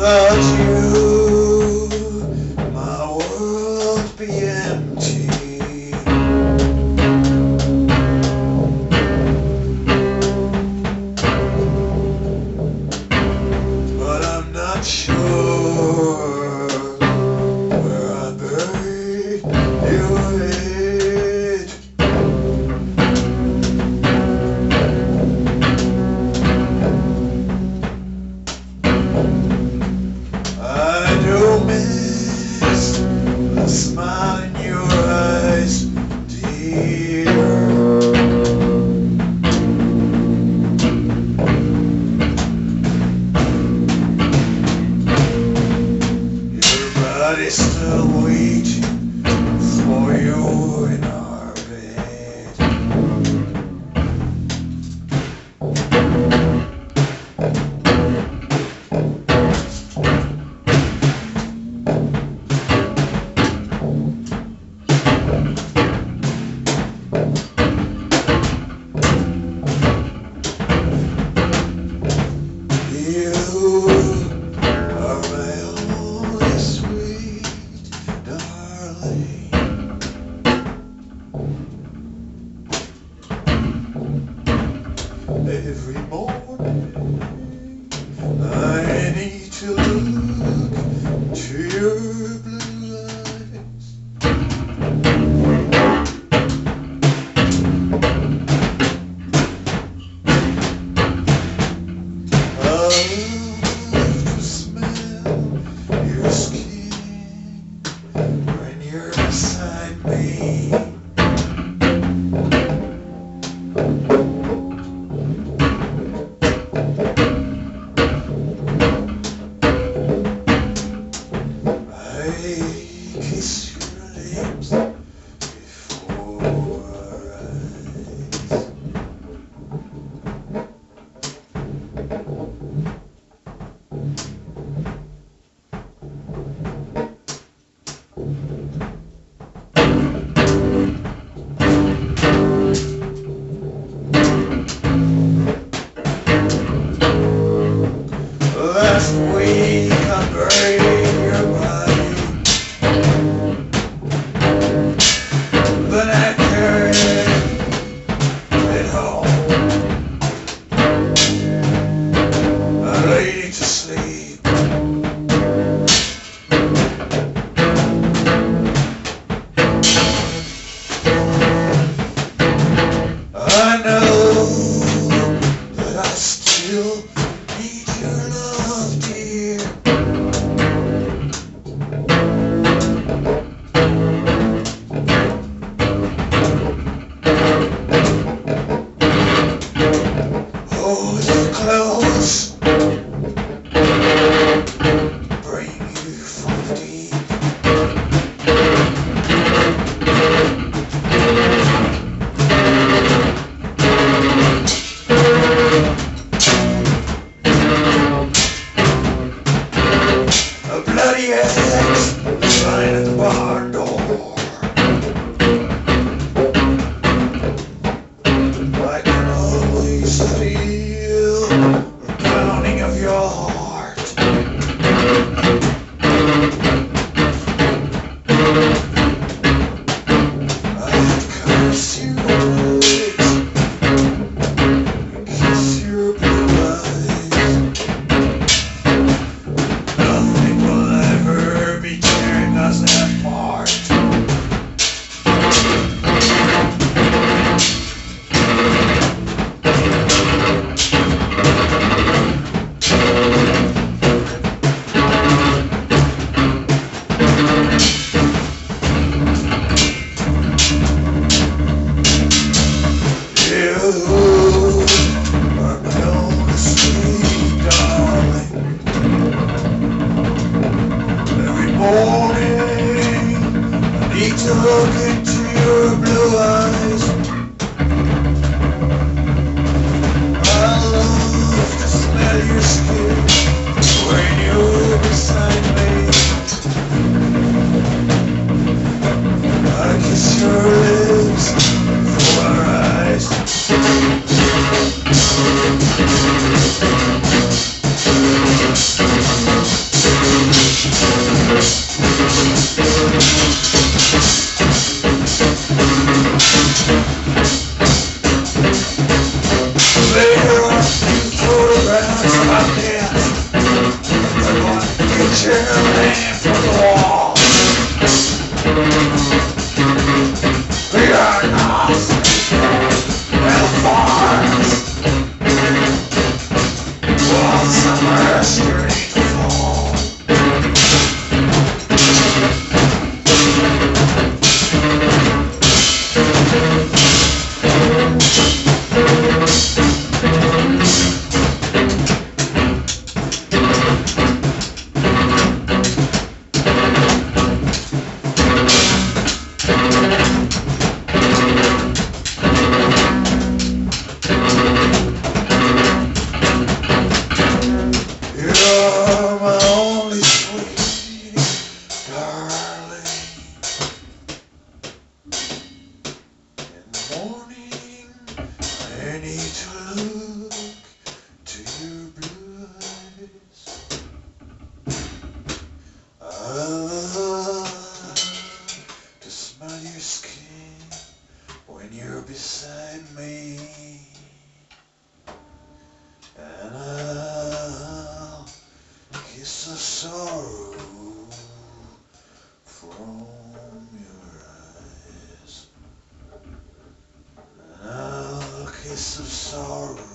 Without you, my world be empty. But I'm not sure where I buried your head. I don't miss the smile in your eyes, dear. Your body's still waiting for you in our bed. You are my only sweet darling. Every morning I need to look to your blue eyes. I love to smell your skin when you're beside me. I kiss your lips before our eyes. Last week I buried your body, then I carried it home. I laid it to sleep. I know that I still need your love, dear. Hold you close, bring you from deep. A bloody axe lying at the barn door. I can always feel the pounding of your heart. I'd curse you twice, kiss your blue eyes. Nothing will ever be tearing us apart. chilling from the wall. We are nothing and fire. Once the last ready to fall. You're my only sweet darling. In the morning, I need to look to your blue eyes. I love to smell your skin when you're beside me. And I'll kiss the sorrow from your eyes. And I'll kiss the sorrow